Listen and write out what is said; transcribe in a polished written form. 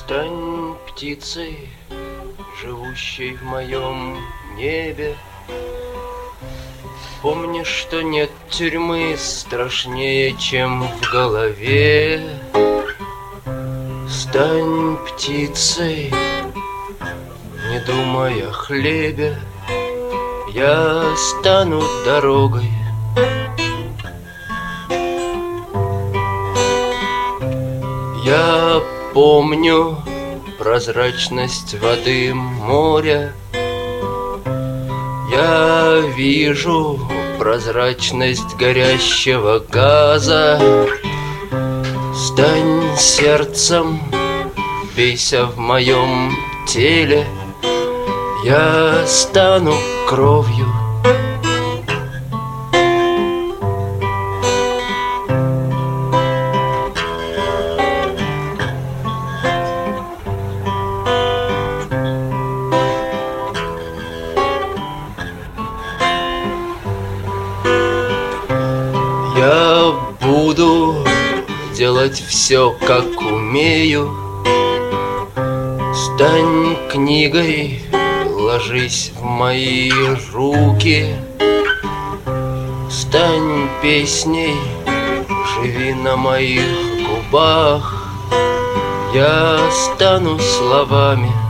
Стань птицей, живущей в моем небе. Помни, что нет тюрьмы страшнее, чем в голове. Стань птицей, не думай о хлебе. Я стану дорогой. Я помню прозрачность воды моря. Я вижу прозрачность горящего газа. Стань сердцем, бейся в моем теле. Я стану кровью. Я буду делать все, как умею. Стань книгой, ложись в мои руки. Стань песней, живи на моих губах. Я стану словами.